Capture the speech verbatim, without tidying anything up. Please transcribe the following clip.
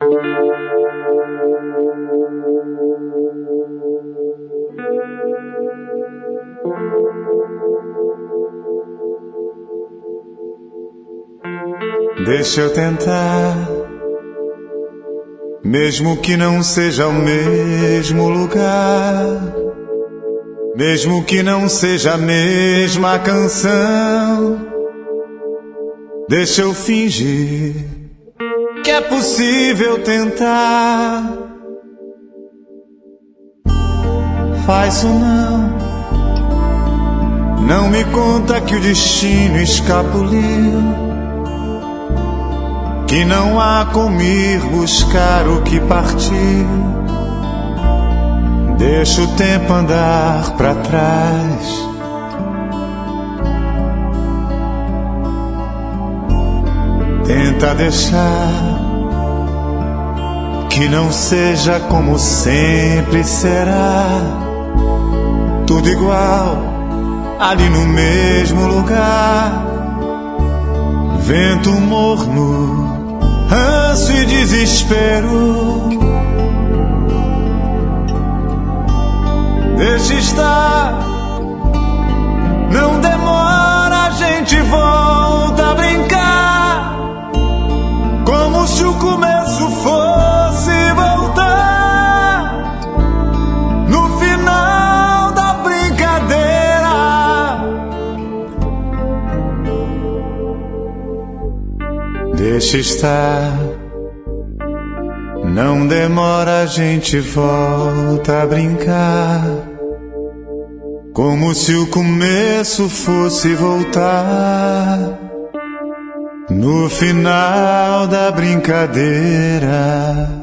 Deixa eu tentar, mesmo que não seja o mesmo lugar, mesmo que não seja a mesma canção. Deixa eu fingir que é possível tentar. Faz ou não, não me conta que o destino escapuliu, que não há como ir buscar o que partiu. Deixa o tempo andar pra trás. Tenta deixar que não seja como sempre será. Tudo igual, ali no mesmo lugar. Vento morno, ranço e desespero. Deixa estar, não demora, a gente volta a brincar, como se o começo fosse voltar no final da brincadeira. Deixa estar, não demora, a gente volta a brincar, como se o começo fosse voltar no final da brincadeira.